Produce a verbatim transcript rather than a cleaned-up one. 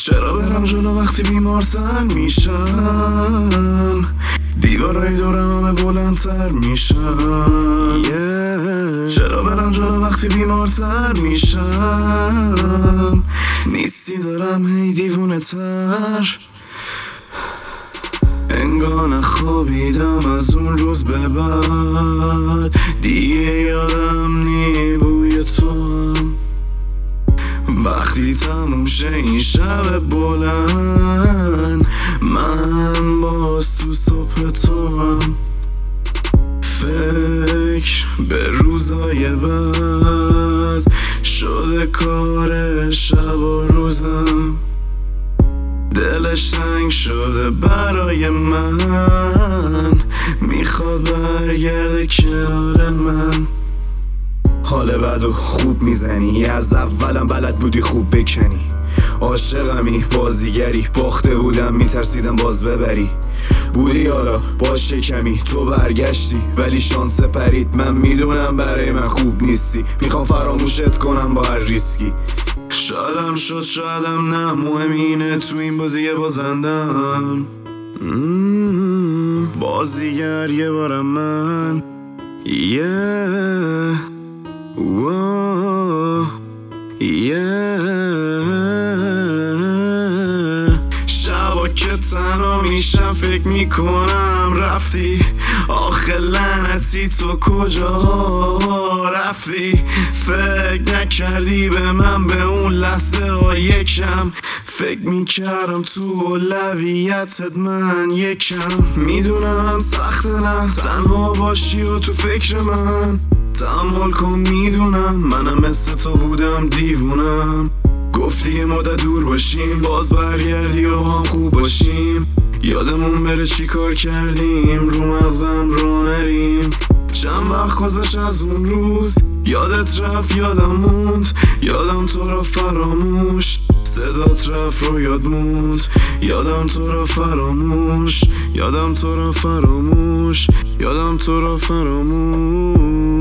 چرا برم جلو وقتی بیمارتر میشم، دیوارای دورم همه بلندتر میشم. yeah. چرا برم جلو وقتی بیمارتر میشم، نیستی دارم هی دیوونه تر. انگار نخوابیدم از اون روز به بعد، دیگه یادم نی بوی تو هم. وقتی تموم شه این شب بلند، من باز تو صبح تو هم. فکر به روزای بعد شده کار شب و روزم، دلش تنگ شده برای من، میخواد برگرده کنار من. حال بد و خوب میزنی، از اولم بلد بودی خوب بکنی. عاشقمی بازیگری، باخته بودم میترسیدم باز ببری. بودی حالا با شکمی، تو برگشتی ولی شانس پرید. من میدونم برای من خوب نیستی، میخوام فراموشت کنم با هر ریسکی. شایدم شد شایدم نه، مهم اینه تو این بازی بازندم. بازیگر یه بارم من. yeah. Whoa. yeah. شبا که تنها میشم فکر میکنم رفتی، آخه لعنتی تو کجا رفتی. فکر نکردی به من به اون لحظه ها یکم، فکر میکردم تو اولویتت من یکم. میدونم سخته نه تنها باشی و تو فکر من، تحمل کن میدونم منم مثل تو بودم دیوونم. گفتی یه مدت دور باشیم باز برگردی و هم خوب باشیم. یادمون بره چی کار کردیم رو مغزم رو نریم. چند وقت گذشت از اون روز، یادت رفت یادم موند، یادم تو را فراموش. صدات رفت رو یاد موند، یادم تو را فراموش، یادم تو را فراموش، یادم تو را فراموش.